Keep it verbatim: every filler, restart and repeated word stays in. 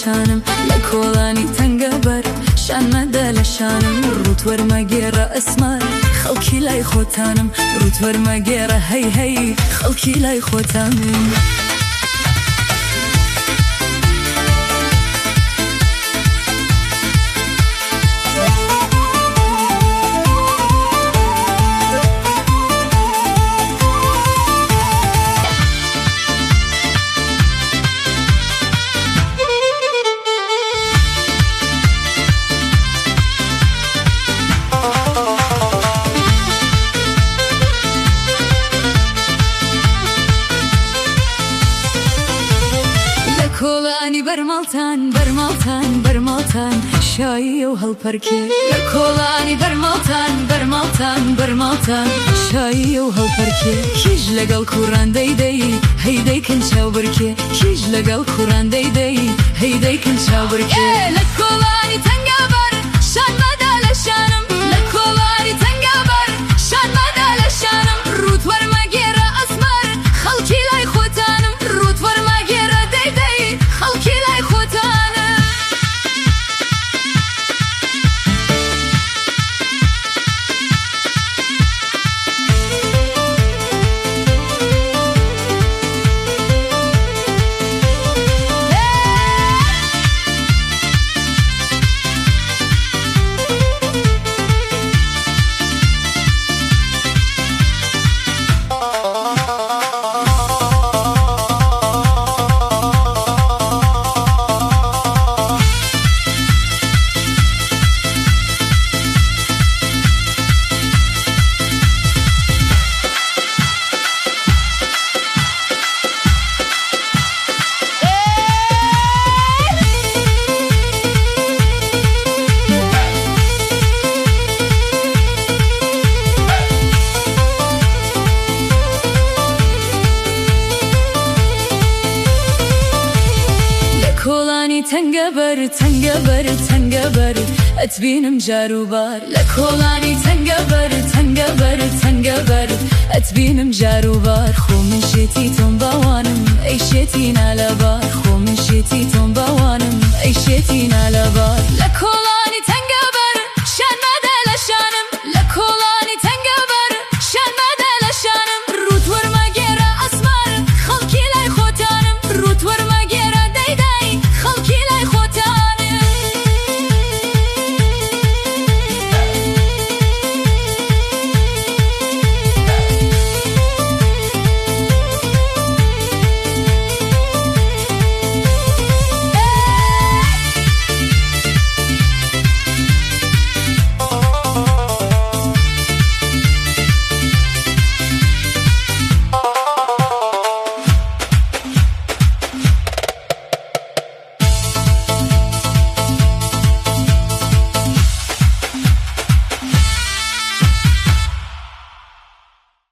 شانم لە کۆڵانی تەنگەبەر شان مەدە لە شانم ڕوت وەرمەگێڕە ئەسمار خەڵکی لای خۆتانم ڕوت وەرمەگێڕە هەی هەی خەڵکی لای خۆتانم کۆڵانی بەرماڵتان بەرماڵتان بەرماڵتان شایی و هەڵپەرکێ لە کۆڵانی بەرماڵتان بەرماڵتان بەرماڵتان شایی و هەڵپەرکێ کیژ لەگەڵ کوڕان دەیدەی هەیدەی کن چاوبرکێ کیژ لەگەڵ کوڕان دەیدەی هەیدەی کن چاوبرکێ لە کۆڵانی تەنگەبەر شان مەدە لە شانم لە کۆڵانی تەنگەبەر شان مەدە لە شانم ڕوت وەرمەگێڕە ئەسمەر خەڵکی لای خۆتانم ڕوت وەرمەگێڕە دەیدەی خەڵکی لای خۆتانە تەنگەبەر تەنگەبەر تەنگەبەر ئەتبینم جاروبار لە کۆڵانی تەنگەبەر